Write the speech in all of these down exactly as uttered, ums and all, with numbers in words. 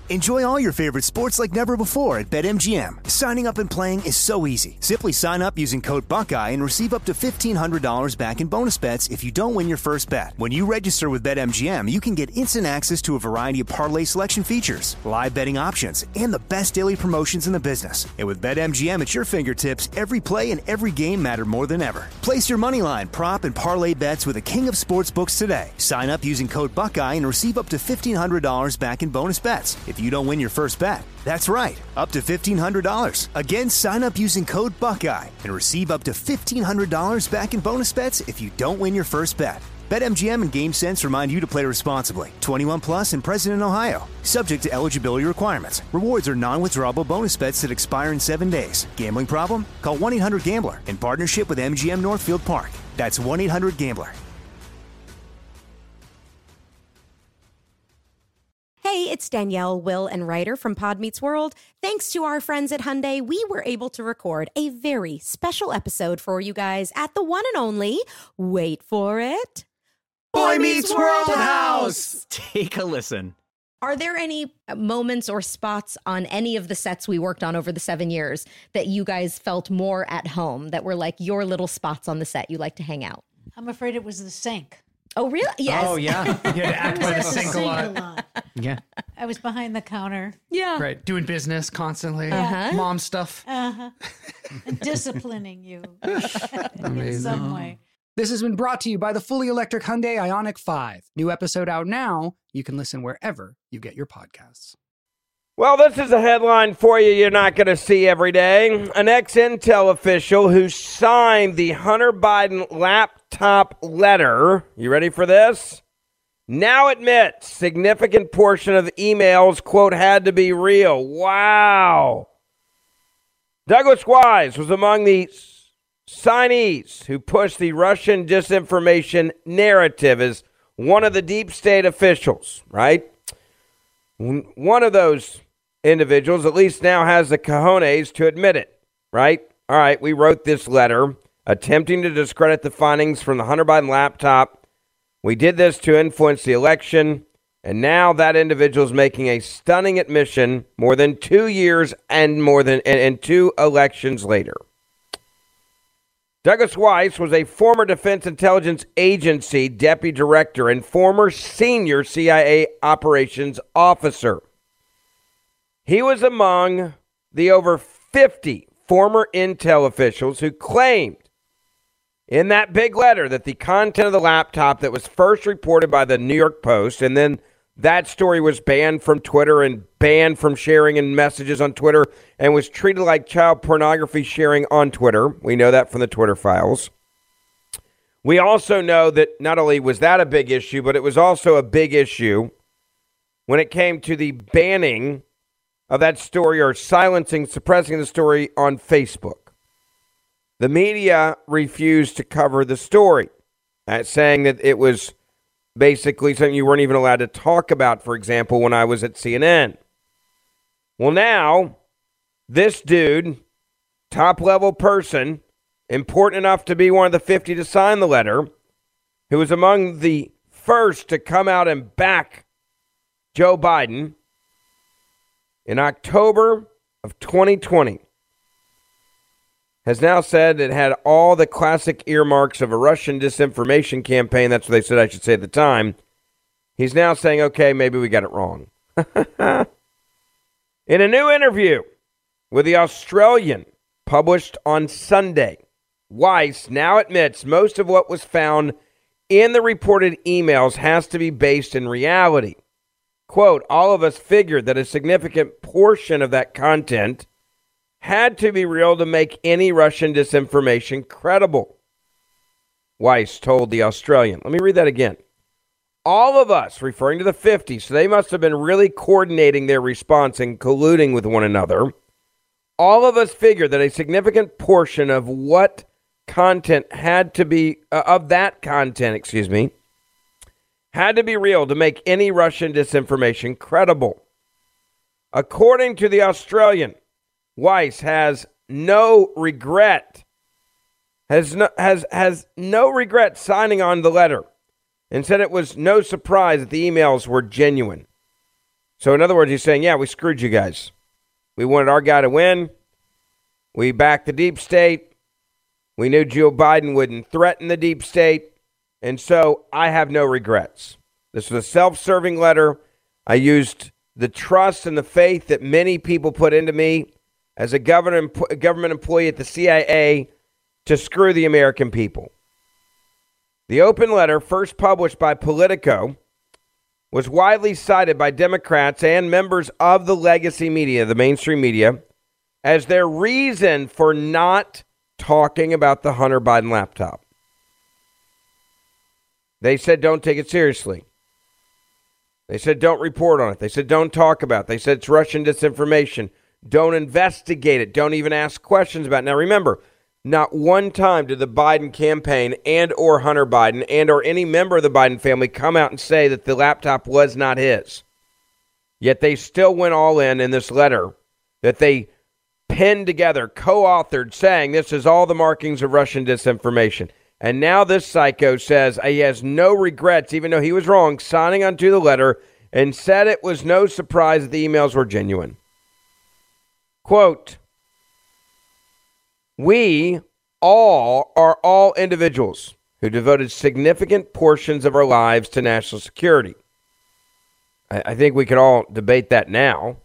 Enjoy all your favorite sports like never before at BetMGM. Signing up and playing is so easy. Simply sign up using code Buckeye and receive up to fifteen hundred dollars back in bonus bets if you don't win your first bet. When you register with BetMGM, you can get instant access to a variety of parlay selection features, live betting options, and the best daily promotions in the business. And with BetMGM at your fingertips, every play and every game matter more than ever. Place your moneyline, prop, and parlay bets with the king of sportsbooks today. Sign up using code Buckeye and receive up to fifteen hundred dollars back in bonus bets if you don't win your first bet. That's right, up to fifteen hundred dollars. Again, sign up using code Buckeye and receive up to fifteen hundred dollars back in bonus bets if you don't win your first bet. BetMGM and GameSense remind you to play responsibly. twenty-one plus and present in Ohio. Subject to eligibility requirements. Rewards are non-withdrawable bonus bets that expire in seven days. Gambling problem? Call one eight hundred gambler in partnership with M G M Northfield Park. That's one eight hundred gambler. Hey, it's Danielle, Will, and Ryder from Pod Meets World. Thanks to our friends at Hyundai, we were able to record a very special episode for you guys at the one and only, wait for it, Boy Meets World House! Take a listen. Are there any moments or spots on any of the sets we worked on over the seven years that you guys felt more at home, that were like your little spots on the set you like to hang out? I'm afraid it was the sink. Oh, really? Yes. Oh, yeah. You had to act by the sink a lot. a lot. Yeah. I was behind the counter. Yeah. Right. Doing business constantly. Uh-huh. Mom stuff. Uh-huh. And disciplining you in Amazing. some way. This has been brought to you by the fully electric Hyundai Ioniq five. New episode out now. You can listen wherever you get your podcasts. Well, this is a headline for you you're not going to see every day. An ex-Intel official who signed the Hunter Biden laptop letter, you ready for this? Now admits significant portion of the emails, quote, had to be real. Wow. Douglas Wise was among the signees who pushed the Russian disinformation narrative as one of the deep state officials, right? One of those individuals at least now has the cojones to admit it, right? All right, we wrote this letter attempting to discredit the findings from the Hunter Biden laptop. We did this to influence the election, and now that individual is making a stunning admission more than two years and more than and, and two elections later. Douglas Weiss was a former Defense Intelligence Agency deputy director and former senior C I A operations officer. He was among the over fifty former Intel officials who claimed in that big letter that the content of the laptop that was first reported by the New York Post, and then that story was banned from Twitter and banned from sharing in messages on Twitter and was treated like child pornography sharing on Twitter. We know that from the Twitter files. We also know that not only was that a big issue, but it was also a big issue when it came to the banning of that story or silencing, suppressing the story on Facebook. The media refused to cover the story, uh, saying that it was basically something you weren't even allowed to talk about, for example, when I was at C N N. Well, now, this dude, top-level person, important enough to be one of the fifty to sign the letter, who was among the first to come out and back Joe Biden, in October of twenty twenty, has now said it had all the classic earmarks of a Russian disinformation campaign. That's what they said I should say at the time. He's now saying, okay, maybe we got it wrong. In a new interview with The Australian, published on Sunday, Weiss now admits most of what was found in the reported emails has to be based in reality. Quote, all of us figured that a significant portion of that content had to be real to make any Russian disinformation credible, Weiss told The Australian. Let me read that again. All of us, referring to the fifty, so they must have been really coordinating their response and colluding with one another. All of us figured that a significant portion of what content had to be, uh, of that content, excuse me, had to be real to make any Russian disinformation credible. According to The Australian, Weiss has no regret, has no, has has no regret signing on the letter, and said it was no surprise that the emails were genuine. So in other words, he's saying, yeah, we screwed you guys. We wanted our guy to win. We backed the deep state. We knew Joe Biden wouldn't threaten the deep state. And so I have no regrets. This was a self-serving letter. I used the trust and the faith that many people put into me as a government government employee at the C I A to screw the American people. The open letter, first published by Politico, was widely cited by Democrats and members of the legacy media, the mainstream media, as their reason for not talking about the Hunter Biden laptop. They said, don't take it seriously. They said, don't report on it. They said, don't talk about it. They said, it's Russian disinformation. Don't investigate it. Don't even ask questions about it. Now, remember, not one time did the Biden campaign and or Hunter Biden and or any member of the Biden family come out and say that the laptop was not his. Yet they still went all in in this letter that they penned together, co-authored, saying this is all the markings of Russian disinformation. And now this psycho says he has no regrets, even though he was wrong, signing onto the letter and said it was no surprise that the emails were genuine. Quote, we all are all individuals who devoted significant portions of our lives to national security. I, I think we could all debate that now.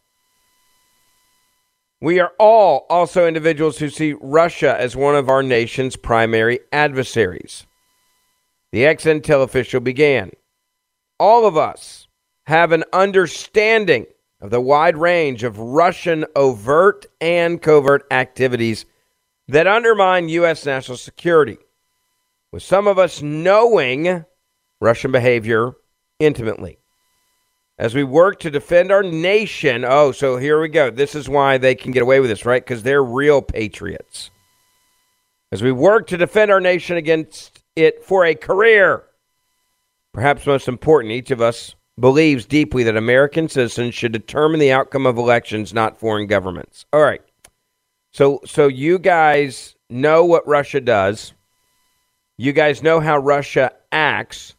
We are all also individuals who see Russia as one of our nation's primary adversaries. The ex-Intel official began. All of us have an understanding of the wide range of Russian overt and covert activities that undermine U S national security, with some of us knowing Russian behavior intimately. As we work to defend our nation, oh, so here we go. This is why they can get away with this, right? Because they're real patriots. As we work to defend our nation against it for a career, perhaps most important, each of us believes deeply that American citizens should determine the outcome of elections, not foreign governments. All right. So, so you guys know what Russia does. You guys know how Russia acts.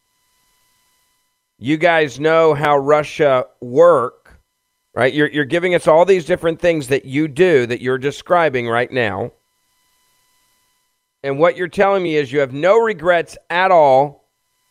You guys know how Russia work, right? You're, you're giving us all these different things that you do that you're describing right now. And what you're telling me is you have no regrets at all.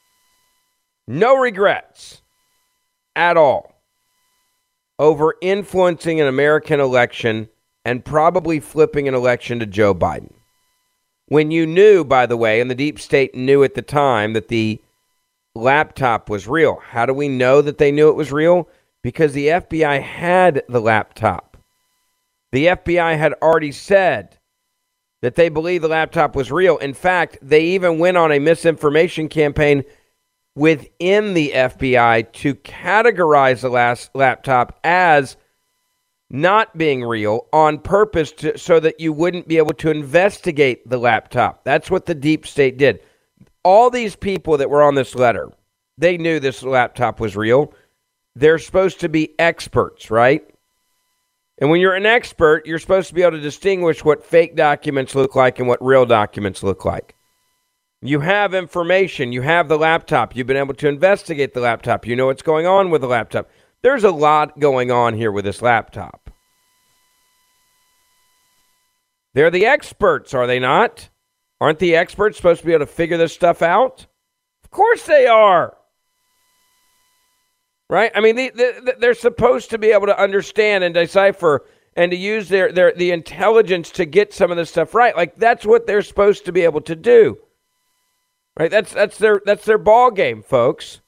No regrets at all over influencing an American election and probably flipping an election to Joe Biden. When you knew, by the way, and the deep state knew at the time that the laptop was real. How do we know that they knew it was real? Because the F B I had the laptop. The F B I had already said that they believed the laptop was real. In fact, they even went on a misinformation campaign within the F B I to categorize the last laptop as not being real on purpose to, so that you wouldn't be able to investigate the laptop. That's what the deep state did. All these people that were on this letter, they knew this laptop was real. They're supposed to be experts, right? And when you're an expert, you're supposed to be able to distinguish what fake documents look like and what real documents look like. You have information. You have the laptop. You've been able to investigate the laptop. You know what's going on with the laptop. There's a lot going on here with this laptop. They're the experts, are they not? Aren't the experts supposed to be able to figure this stuff out? Of course they are. Right? I mean, they, they, they're supposed to be able to understand and decipher and to use their, their the intelligence to get some of this stuff right. Like, that's what they're supposed to be able to do. Right? That's that's their that's their ball game, folks.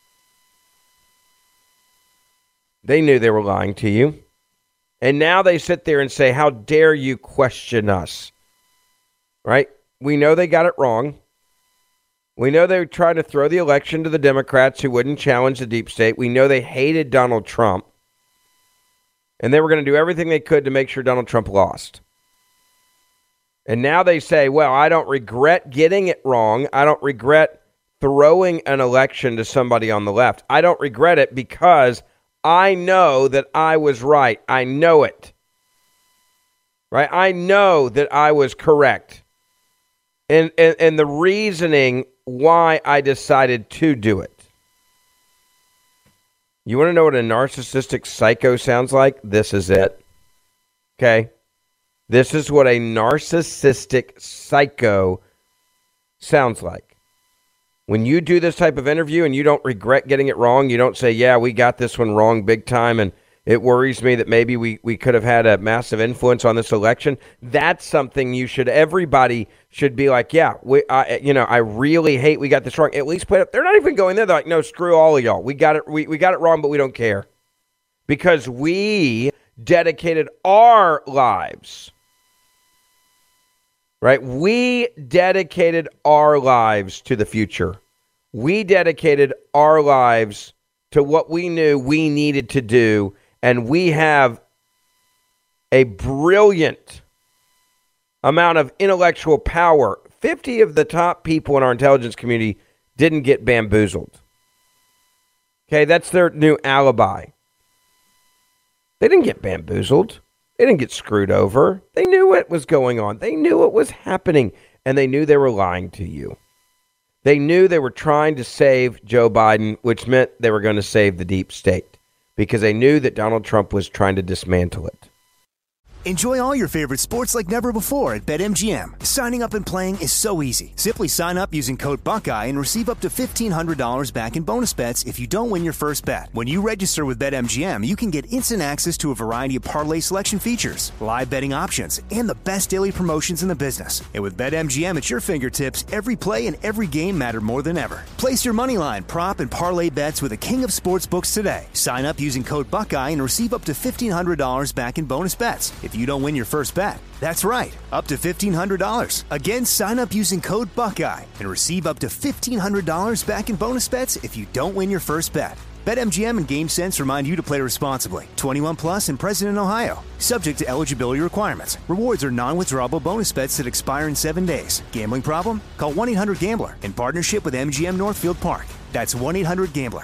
They knew they were lying to you. And now they sit there and say, how dare you question us? Right? We know they got it wrong. We know they were trying to throw the election to the Democrats who wouldn't challenge the deep state. We know they hated Donald Trump. And they were going to do everything they could to make sure Donald Trump lost. And now they say, well, I don't regret getting it wrong. I don't regret throwing an election to somebody on the left. I don't regret it because I know that I was right. I know it. Right? I know that I was correct. And, and, and the reasoning why I decided to do it. You want to know what a narcissistic psycho sounds like? This is it. Okay? This is what a narcissistic psycho sounds like. When you do this type of interview and you don't regret getting it wrong, you don't say, yeah, we got this one wrong big time, and it worries me that maybe we, we could have had a massive influence on this election. That's something you should, everybody should be like, yeah, we, I, you know, I really hate we got this wrong. At least put up. They're not even going there. They're like, no, screw all of y'all. We got it. We, we got it wrong, but we don't care. Because we dedicated our lives, right? We dedicated our lives to the future. We dedicated our lives to what we knew we needed to do. And we have a brilliant amount of intellectual power. fifty of the top people in our intelligence community didn't get bamboozled. Okay, that's their new alibi. They didn't get bamboozled. They didn't get screwed over. They knew what was going on. They knew what was happening, and they knew they were lying to you. They knew they were trying to save Joe Biden, which meant they were going to save the deep state, because they knew that Donald Trump was trying to dismantle it. Enjoy all your favorite sports like never before at BetMGM. Signing up and playing is so easy. Simply sign up using code Buckeye and receive up to fifteen hundred dollars back in bonus bets if you don't win your first bet. When you register with BetMGM, you can get instant access to a variety of parlay selection features, live betting options, and the best daily promotions in the business. And with BetMGM at your fingertips, every play and every game matter more than ever. Place your moneyline, prop, and parlay bets with the king of sportsbooks today. Sign up using code Buckeye and receive up to fifteen hundred dollars back in bonus bets if you don't win your first bet. That's right, up to fifteen hundred dollars. Again, sign up using code Buckeye and receive up to fifteen hundred dollars back in bonus bets if you don't win your first bet. BetMGM and GameSense remind you to play responsibly. twenty-one plus and present in Ohio. Subject to eligibility requirements. Rewards are non-withdrawable bonus bets that expire in seven days. Gambling problem? Call one eight hundred gambler in partnership with M G M Northfield Park. That's one eight hundred gambler.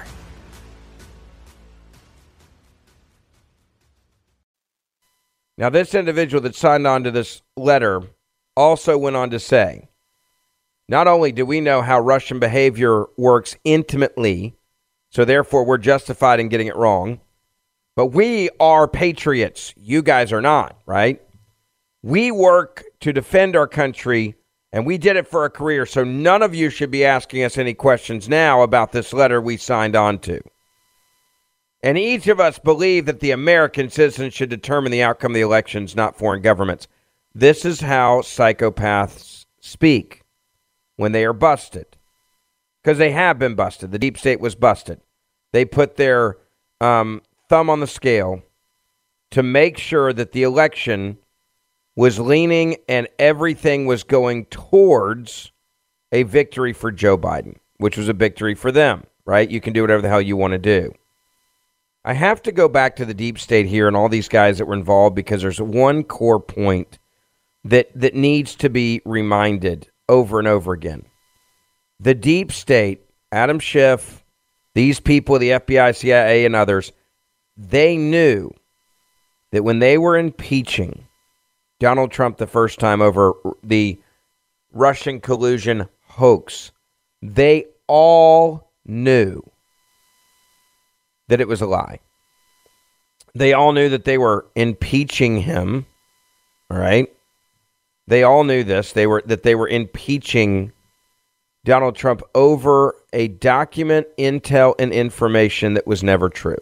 Now, this individual that signed on to this letter also went on to say, not only do we know how Russian behavior works intimately, so therefore we're justified in getting it wrong, but we are patriots. You guys are not, right? We work to defend our country, and we did it for a career, so none of you should be asking us any questions now about this letter we signed on to. And each of us believe that the American citizens should determine the outcome of the elections, not foreign governments. This is how psychopaths speak when they are busted. Because they have been busted. The deep state was busted. They put their um, thumb on the scale to make sure that the election was leaning and everything was going towards a victory for Joe Biden, which was a victory for them, right? You can do whatever the hell you want to do. I have to go back to the deep state here and all these guys that were involved because there's one core point that, that needs to be reminded over and over again. The deep state, Adam Schiff, these people, the F B I, C I A, and others, they knew that when they were impeaching Donald Trump the first time over the Russian collusion hoax, they all knew that it was a lie. They all knew that they were impeaching him, all right? They all knew this. They were that they were impeaching Donald Trump over a document, intel, and information that was never true.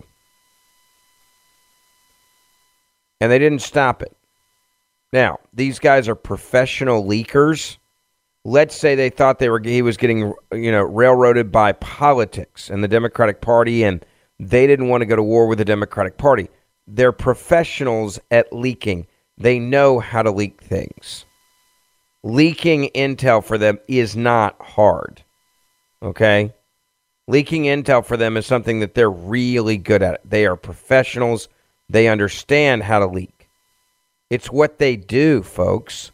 And they didn't stop it. Now, these guys are professional leakers. Let's say they thought they were he was getting, you know, railroaded by politics and the Democratic Party, and they didn't want to go to war with the Democratic Party. They're professionals at leaking. They know how to leak things. Leaking intel for them is not hard. Okay? Leaking intel for them is something that they're really good at. They are professionals. They understand how to leak. It's what they do, folks.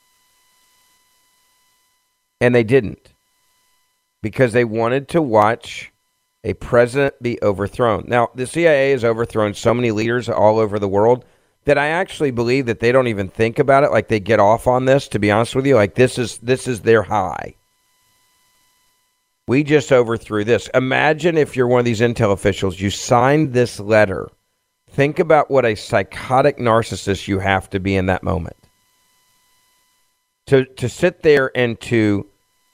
And they didn't. Because they wanted to watch a president be overthrown. Now, the C I A has overthrown so many leaders all over the world that I actually believe that they don't even think about it. Like, they get off on this, to be honest with you. Like, this is this is their high. We just overthrew this. Imagine if you're one of these intel officials, you signed this letter. Think about what a psychotic narcissist you have to be in that moment. To to sit there and to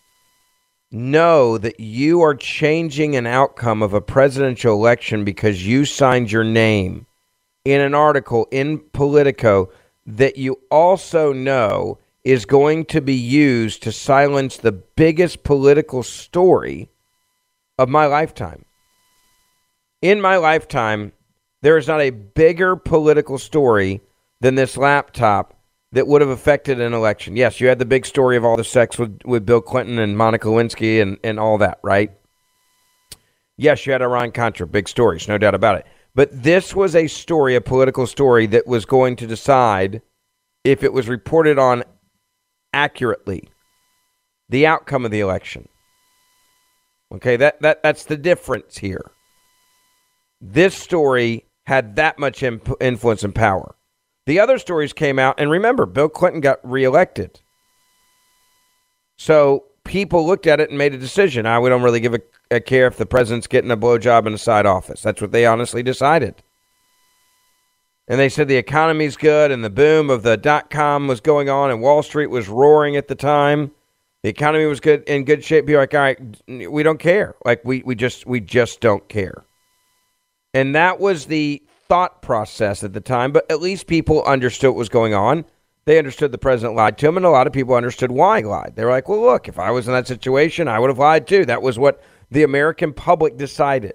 know that you are changing an outcome of a presidential election because you signed your name in an article in Politico that you also know is going to be used to silence the biggest political story of my lifetime. In my lifetime, there is not a bigger political story than this laptop that would have affected an election. Yes, you had the big story of all the sex with, with Bill Clinton and Monica Lewinsky and, and all that, right? Yes, you had Iran-Contra, big stories, no doubt about it. But this was a story, a political story, that was going to decide if it was reported on accurately, the outcome of the election. Okay, that, that that's the difference here. This story had that much imp- influence and power. The other stories came out, and remember, Bill Clinton got reelected. So people looked at it and made a decision. I we don't really give a, a care if the president's getting a blowjob in a side office. That's what they honestly decided. And they said the economy's good, and the boom of the dot-com was going on, and Wall Street was roaring at the time. The economy was good in good shape. People were like, all right, we don't care. Like we we just we just don't care. And that was the thought process at the time, but at least people understood what was going on. They understood the president lied to them, and a lot of people understood why he lied. They were like, well, look, if I was in that situation, I would have lied too. That was what the American public decided.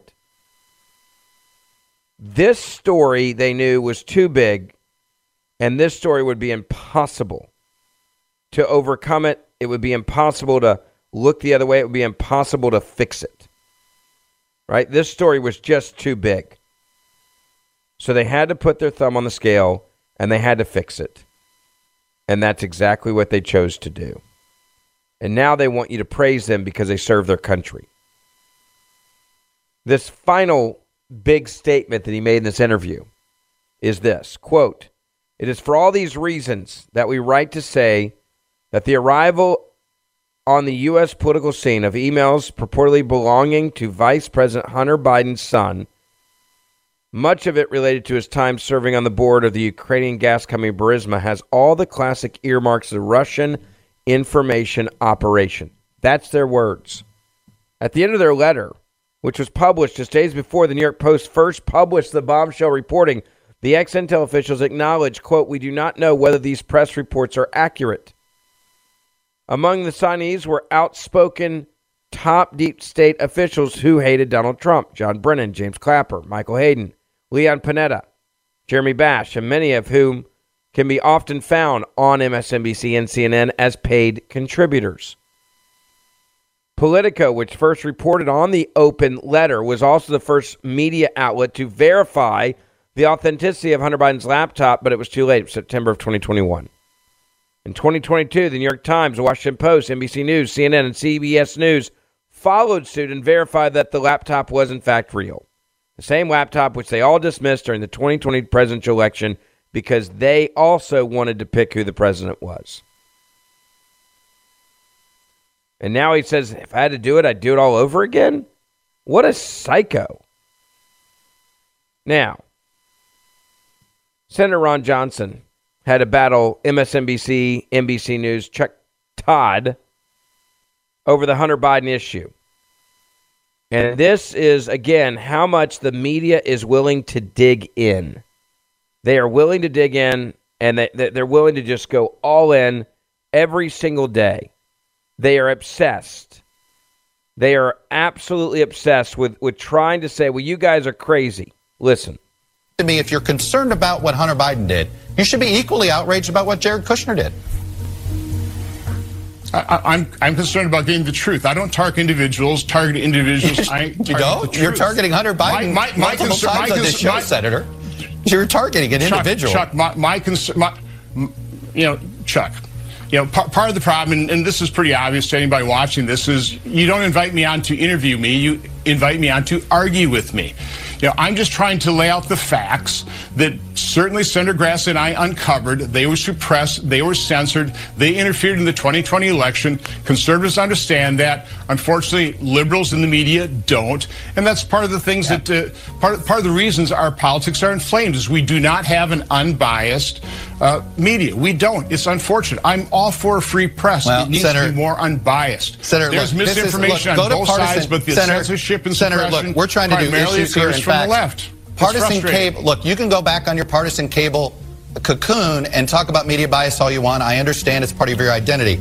This story, they knew, was too big, and this story would be impossible to overcome it. It would be impossible to look the other way. It would be impossible to fix it. Right? This story was just too big. So they had to put their thumb on the scale, and they had to fix it. And that's exactly what they chose to do. And now they want you to praise them because they serve their country. This final big statement that he made in this interview is this, quote, "It is for all these reasons that we write to say that the arrival on the U S political scene of emails purportedly belonging to Vice President Hunter Biden's son, much of it related to his time serving on the board of the Ukrainian gas company Burisma, has all the classic earmarks of the Russian information operation." That's their words. At the end of their letter, which was published just days before the New York Post first published the bombshell reporting, the ex-Intel officials acknowledged, quote, "We do not know whether these press reports are accurate." Among the signees were outspoken top deep state officials who hated Donald Trump: John Brennan, James Clapper, Michael Hayden, Leon Panetta, Jeremy Bash, and many of whom can be often found on M S N B C and C N N as paid contributors. Politico, which first reported on the open letter, was also the first media outlet to verify the authenticity of Hunter Biden's laptop, but it was too late. September of twenty twenty-one. In twenty twenty-two, the New York Times, the Washington Post, N B C News, C N N, and C B S News followed suit and verified that the laptop was in fact real. The same laptop which they all dismissed during the twenty twenty presidential election because they also wanted to pick who the president was. And now he says, if I had to do it, I'd do it all over again? What a psycho. Now, Senator Ron Johnson had to battle M S N B C, N B C News, Chuck Todd over the Hunter Biden issue. And this is, again, how much the media is willing to dig in. They are willing to dig in, and they, they're willing to just go all in every single day. They are obsessed. They are absolutely obsessed with, with trying to say, well, you guys are crazy. Listen. To me, if you're concerned about what Hunter Biden did, you should be equally outraged about what Jared Kushner did. I, I'm I'm concerned about getting the truth. I don't target individuals. Target individuals. I target you don't. You're targeting Hunter Biden my, my, my multiple concern, times my on this show, my, Senator. You're targeting an Chuck, individual. Chuck, my, my concern, my, you know, Chuck. You know, part, part of the problem, and, and this is pretty obvious to anybody watching this, is you don't invite me on to interview me. You invite me on to argue with me. You know, I'm just trying to lay out the facts that certainly Senator Grassley and I uncovered. They were suppressed. They were censored. They interfered in the twenty twenty election. Conservatives understand that. Unfortunately, liberals in the media don't. And that's part of the things yeah. that, uh, part, part of the reasons our politics are inflamed is we do not have an unbiased uh, media. We don't. It's unfortunate. I'm all for a free press. Well, it needs Senator, to be more unbiased. Senator, There's look, misinformation is, look, on both partisan, sides, but the Senator, censorship and Senator, suppression look, we're trying to do issues here occurs and from facts. the left. Partisan cable. Look, you can go back on your partisan cable cocoon and talk about media bias all you want. I understand it's part of your identity.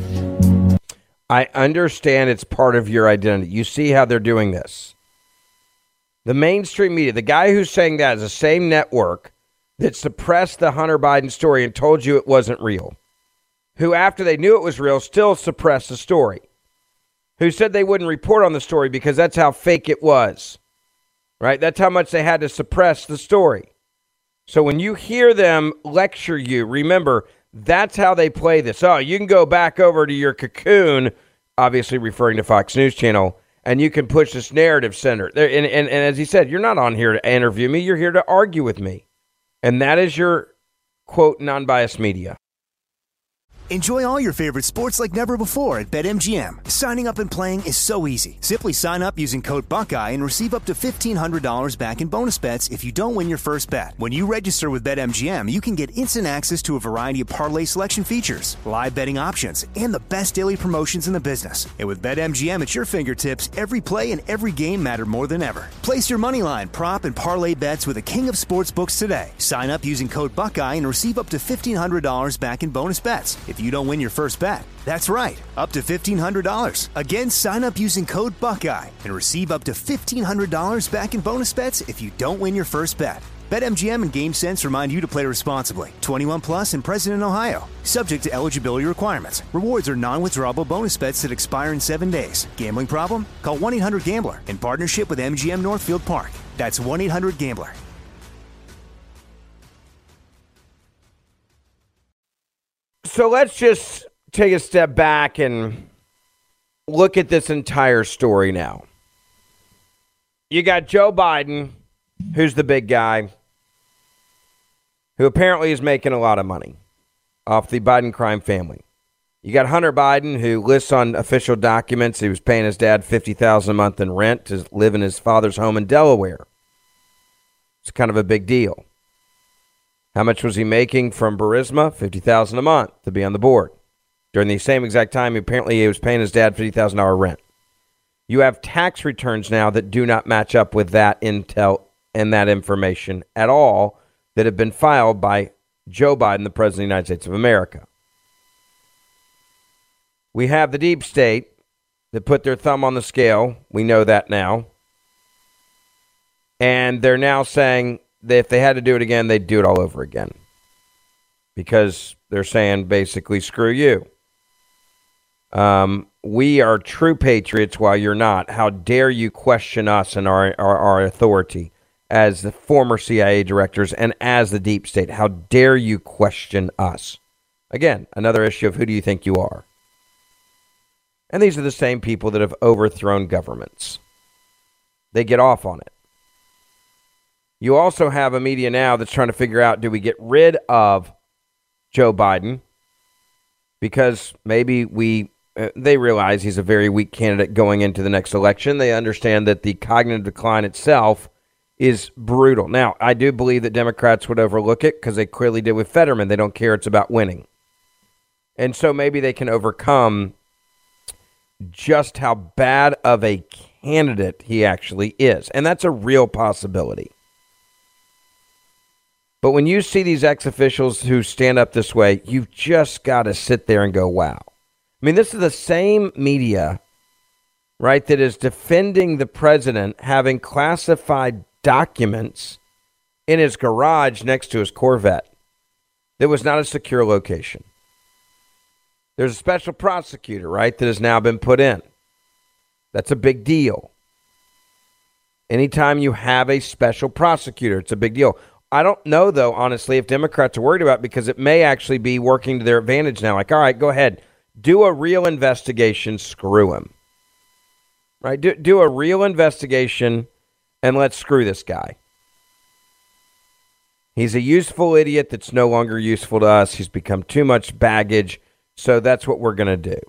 I understand it's part of your identity. You see how they're doing this. The mainstream media, the guy who's saying that is the same network that suppressed the Hunter Biden story and told you it wasn't real. Who, after they knew it was real, still suppressed the story. Who said they wouldn't report on the story because that's how fake it was. Right? That's how much they had to suppress the story. So when you hear them lecture you, remember, that's how they play this. Oh, you can go back over to your cocoon, obviously referring to Fox News Channel, and you can push this narrative center. And, and, and as he said, you're not on here to interview me. You're here to argue with me. And that is your, quote, non-biased media. Enjoy all your favorite sports like never before at BetMGM. Signing up and playing is so easy. Simply sign up using code Buckeye and receive up to fifteen hundred dollars back in bonus bets if you don't win your first bet. When you register with BetMGM, you can get instant access to a variety of parlay selection features, live betting options, and the best daily promotions in the business. And with BetMGM at your fingertips, every play and every game matter more than ever. Place your moneyline, prop, and parlay bets with the king of sportsbooks today. Sign up using code Buckeye and receive up to fifteen hundred dollars back in bonus bets if you don't win your first bet. That's right, up to fifteen hundred dollars. Again, sign up using code Buckeye and receive up to fifteen hundred dollars back in bonus bets if you don't win your first bet. BetMGM and GameSense remind you to play responsibly. twenty-one plus and present in Ohio. Subject to eligibility requirements. Rewards are non-withdrawable bonus bets that expire in seven days. Gambling problem? Call one eight hundred gambler in partnership with M G M Northfield Park. That's one eight hundred gambler. So let's just take a step back and look at this entire story now. You got Joe Biden, who's the big guy, who apparently is making a lot of money off the Biden crime family. You got Hunter Biden, who lists on official documents he was paying his dad fifty thousand dollars a month in rent to live in his father's home in Delaware. It's kind of a big deal. How much was he making from Burisma? fifty thousand dollars a month to be on the board. During the same exact time, apparently he was paying his dad fifty thousand dollars rent. You have tax returns now that do not match up with that intel and that information at all that have been filed by Joe Biden, the President of the United States of America. We have the deep state that put their thumb on the scale. We know that now. And they're now saying that if they had to do it again, they'd do it all over again. Because they're saying basically, screw you. Um, we are true patriots while you're not. How dare you question us and our, our, our authority as the former C I A directors and as the deep state? How dare you question us? Again, another issue of who do you think you are? And these are the same people that have overthrown governments. They get off on it. You also have a media now that's trying to figure out, do we get rid of Joe Biden? Because maybe we, uh, they realize he's a very weak candidate going into the next election. They understand that the cognitive decline itself is brutal. Now, I do believe that Democrats would overlook it because they clearly did with Fetterman. They don't care. It's about winning. And so maybe they can overcome just how bad of a candidate he actually is. And that's a real possibility. But when you see these ex-officials who stand up this way, you've just got to sit there and go, wow. I mean, this is the same media, right, that is defending the president having classified documents in his garage next to his Corvette that was not a secure location. There's a special prosecutor, right, that has now been put in. That's a big deal. Anytime you have a special prosecutor, it's a big deal. I don't know, though, honestly, if Democrats are worried about it, because it may actually be working to their advantage now. Like, all right, go ahead. Do a real investigation. Screw him. Right? Do, do a real investigation, and let's screw this guy. He's a useful idiot that's no longer useful to us. He's become too much baggage, so that's what we're going to do.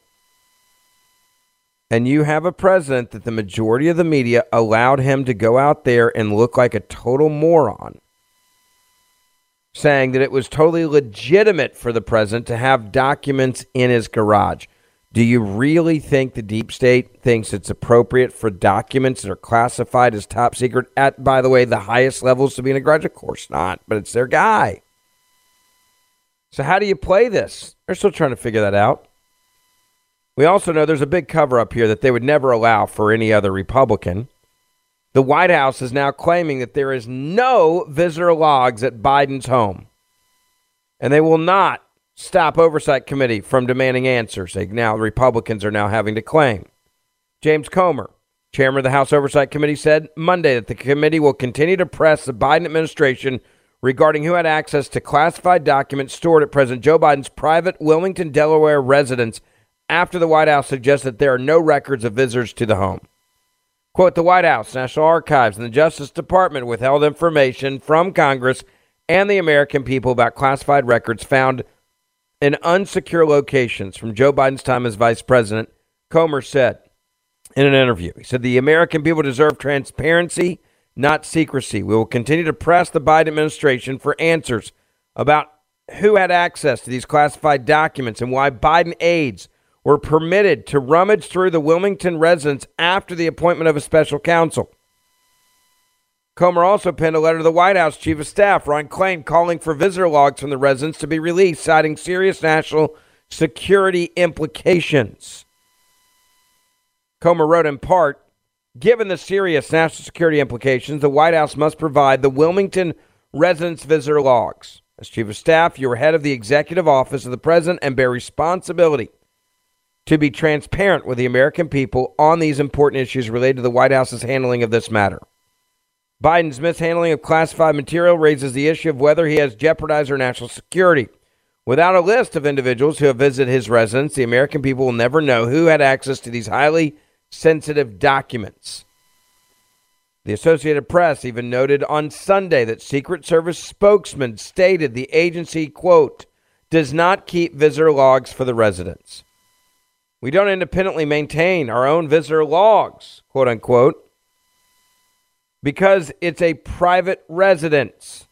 And you have a president that the majority of the media allowed him to go out there and look like a total moron, saying that it was totally legitimate for the president to have documents in his garage. Do you really think the deep state thinks it's appropriate for documents that are classified as top secret at, by the way, the highest levels to be in a garage? Of course not, but it's their guy. So how do you play this? They're still trying to figure that out. We also know there's a big cover-up here that they would never allow for any other Republican. The White House is now claiming that there is no visitor logs at Biden's home, and they will not stop Oversight Committee from demanding answers. They now, Republicans are now having to claim. James Comer, chairman of the House Oversight Committee, said Monday that the committee will continue to press the Biden administration regarding who had access to classified documents stored at President Joe Biden's private Wilmington, Delaware residence after the White House suggested there are no records of visitors to the home. Quote, the White House, National Archives, and the Justice Department withheld information from Congress and the American people about classified records found in unsecure locations from Joe Biden's time as vice president, Comer said in an interview. He said, the American people deserve transparency, not secrecy. We will continue to press the Biden administration for answers about who had access to these classified documents and why Biden aides were permitted to rummage through the Wilmington residence after the appointment of a special counsel. Comer also penned a letter to the White House Chief of Staff, Ron Klain, calling for visitor logs from the residence to be released, citing serious national security implications. Comer wrote in part, given the serious national security implications, the White House must provide the Wilmington residence visitor logs. As Chief of Staff, you are head of the executive office of the president and bear responsibility to be transparent with the American people on these important issues related to the White House's handling of this matter. Biden's mishandling of classified material raises the issue of whether he has jeopardized our national security. Without a list of individuals who have visited his residence, the American people will never know who had access to these highly sensitive documents. The Associated Press even noted on Sunday that Secret Service spokesman stated the agency, quote, does not keep visitor logs for the residents. We don't independently maintain our own visitor logs, quote unquote, because it's a private residence,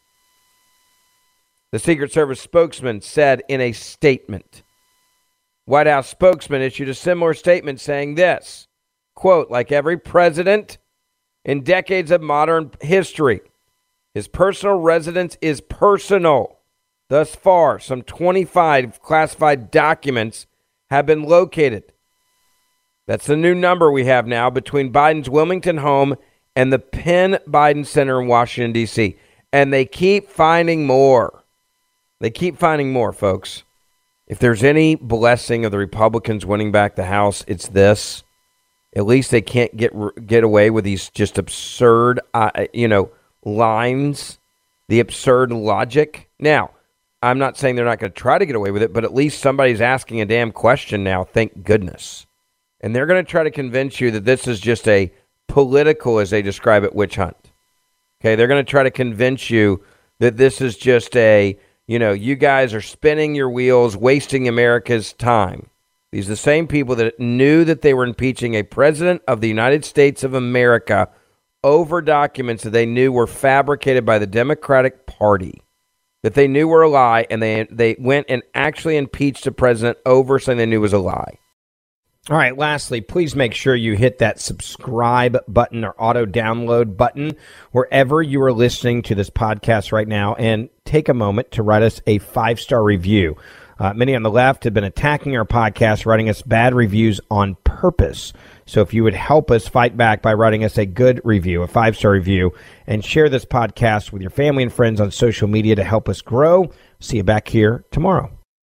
the Secret Service spokesman said in a statement. White House spokesman issued a similar statement saying this, quote, like every president in decades of modern history, his personal residence is personal. Thus far, some twenty-five classified documents have been located. That's the new number we have now between Biden's Wilmington home and the Penn Biden Center in Washington, D C. And they keep finding more. They keep finding more, folks. If there's any blessing of the Republicans winning back the House, it's this. At least they can't get get away with these just absurd, uh, you know, lines, the absurd logic. Now, I'm not saying they're not going to try to get away with it, but at least somebody's asking a damn question now, thank goodness. And they're going to try to convince you that this is just a political, as they describe it, witch hunt. Okay, they're going to try to convince you that this is just a, you know, you guys are spinning your wheels, wasting America's time. These are the same people that knew that they were impeaching a president of the United States of America over documents that they knew were fabricated by the Democratic Party, that they knew were a lie, and they they went and actually impeached the president over something they knew was a lie. All right, lastly, please make sure you hit that subscribe button or auto download button wherever you are listening to this podcast right now, and take a moment to write us a five-star review. Uh, many on the left have been attacking our podcast, writing us bad reviews on purpose. So if you would help us fight back by writing us a good review, a five-star review, and share this podcast with your family and friends on social media to help us grow. See you back here tomorrow.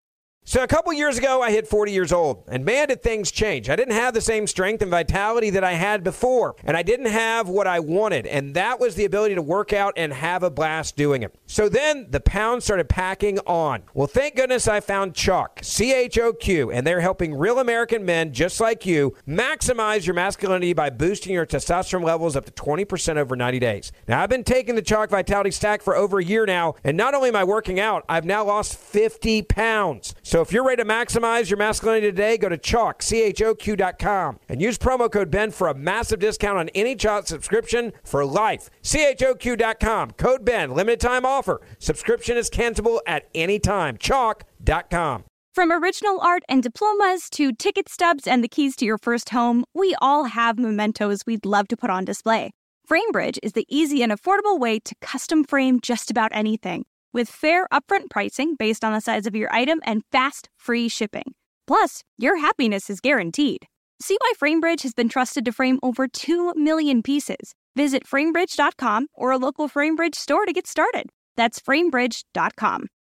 So a couple years ago, I hit forty years old, and man, did things change. I didn't have the same strength and vitality that I had before, and I didn't have what I wanted, and that was the ability to work out and have a blast doing it. So then the pounds started packing on. Well, thank goodness I found Chalk, C H O Q, and they're helping real American men just like you maximize your masculinity by boosting your testosterone levels up to twenty percent over ninety days. Now, I've been taking the Chalk Vitality Stack for over a year now, and not only am I working out, I've now lost fifty pounds. So if you're ready to maximize your masculinity today, go to chalk, C H O Q dot com and use promo code Ben for a massive discount on any Chalk subscription for life. C H O Q dot com, code Ben, limited time offer. Subscription is cancelable at any time. chalk dot com. From original art and diplomas to ticket stubs and the keys to your first home, we all have mementos we'd love to put on display. FrameBridge is the easy and affordable way to custom frame just about anything, with fair upfront pricing based on the size of your item and fast, free shipping. Plus, your happiness is guaranteed. See why FrameBridge has been trusted to frame over two million pieces. Visit framebridge dot com or a local FrameBridge store to get started. That's framebridge dot com.